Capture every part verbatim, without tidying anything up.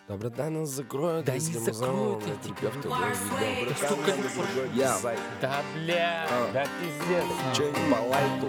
Доброта нас закроют, Да если не мы закроют, замолвим я на тебе терапевта говорю. увидел. Да сука, Я, Да бля, А. да пиздец, че не по лайту?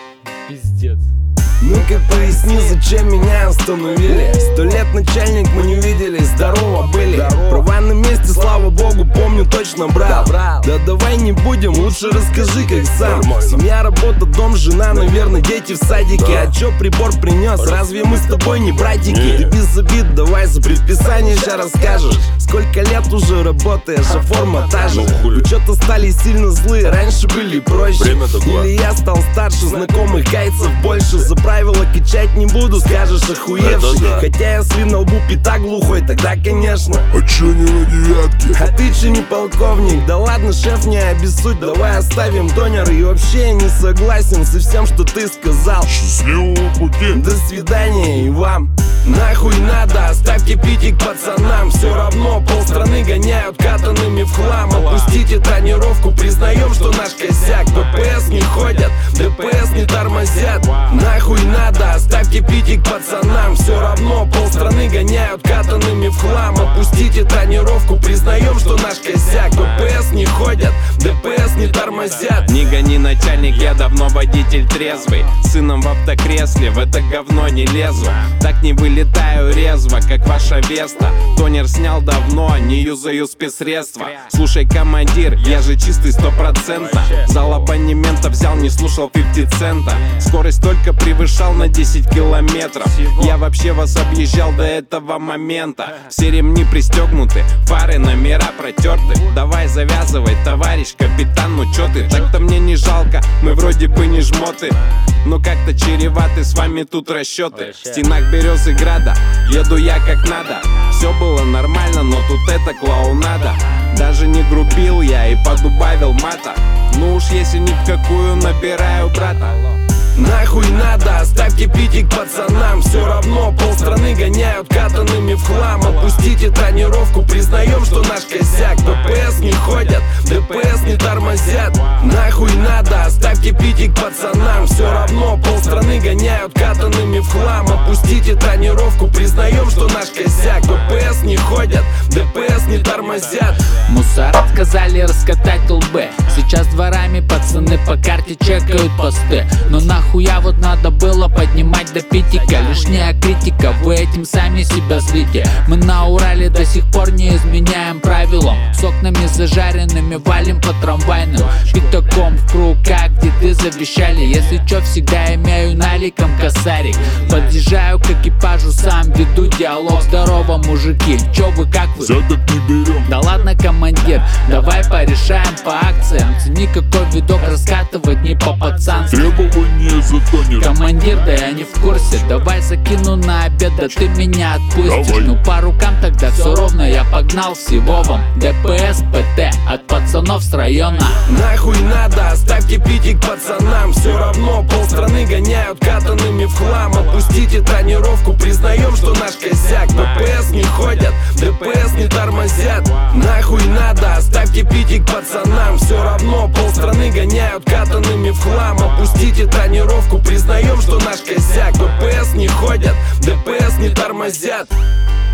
пиздец. Ну-ка поясни, зачем меня остановили? Сто лет начальник, мы не виделись, здорово были. Права на месте, слава богу, помню, точно брал. Да давай не будем, лучше расскажи, как сам. Семья, работа, дом, жена, наверное, дети в садике. А чё прибор принес? Разве мы с тобой не братики? Ты без обид, давай за предписание ща расскажешь. Сколько лет уже работаешь, а форма та же. Вы чё-то стали сильно злые, раньше были проще. Или я стал старше, знакомых гайцев больше. За правила качать не буду, скажешь охуевший. Хотя если на лбу пятак глухой, тогда конечно. А чё не на девятке? А ты че не полковник? Да ладно, шеф, не обессудь, давай оставим тонер. И вообще я не согласен со всем, что ты сказал. Счастливого пути! До свидания и вам. Нахуй надо, оставьте питик пацанам. Все равно полстраны гоняют катанными в хлам. Опустите тонировку, признаем, что наш косяк. ППС не ходят, ДПС не тормозят. Нахуй надо, оставьте питик пацанам. Все равно полстраны гоняют катанными в хлам. Опустите тонировку, признаем, что наш косяк. ППС не ходят, ДПС не тормозят. Не гони, начальник, я давно водитель трезвый. Сыном в автокресле, в это говно не лезу. Так не вылетаю резво, как ваша Веста. Тонер снял давно, не юзаю спецсредства. Слушай, командир, я же чистый сто процентов. Зал абонемента взял, не слушал пятьдесят цента. Скорость только превышал на десять километров. Я вообще вас объезжал до этого момента. Все ремни пристегнуты, фары, номера протерты. Давай завязывай, товарищ капитан, ну чё ты? Так-то мне не жалко, мы вроде бы не жмоты. Но как-то чреваты с вами тут расчеты. В стенах березы града еду я как надо. Все было нормально, но тут это клоунада. Даже не грубил я и подубавил мата. Ну уж если ни в какую набираю брата. Нахуй надо, оставьте питик пацанам. Все равно полстраны гоняют катанными в хлам. Опустите тонировку, признаем, что наш косяк. ППС не ходят, ДПС не тормозят. Нахуй надо, оставьте питик пацанам. Все равно полстраны гоняют катанными в хлам. Опустите тонировку, признаем, что наш косяк. ППС не ходят, ДПС не тормозят. Мусор сказали раскатать лбы. Сейчас дворами пацаны по карте чекают посты. Но нахуя вот надо было поднимать до питика? Лишняя критика, вы этим сами себя злите. Мы на Урале до сих пор не изменяем правилам. С окнами зажаренными валим по трамвайным. Пятаком в круг, как деды завещали. Если чё, всегда имею наликом косарик. Подъезжаю к экипажу, сам веду диалог. Здорово, мужики, чё вы, как вы? Взяток не берем. Да ладно, командир, давай порешаем по акциям. Цени какой видок раскатывать не по-пацански. Требования за тонер. Командир, да я не в курсе. Давай закину на обед, да ты меня отпустишь. Давай. Ну по рукам тогда все ровно, я погнал всего вам. ДПС, ПТ от пацанов с района. Нахуй надо, оставьте питик пацанам. Все равно полстраны гоняют катанными в хлам. Опустите тонировку, признаем, что наш косяк. ППС не ходят, ДПС не тормозят. Нахуй надо, оставьте питик пацанам. Все равно полстраны гоняют катанными в хлам. Опустите тонировку, признаем, что наш косяк. ППС не ходят, ДПС не тормозят.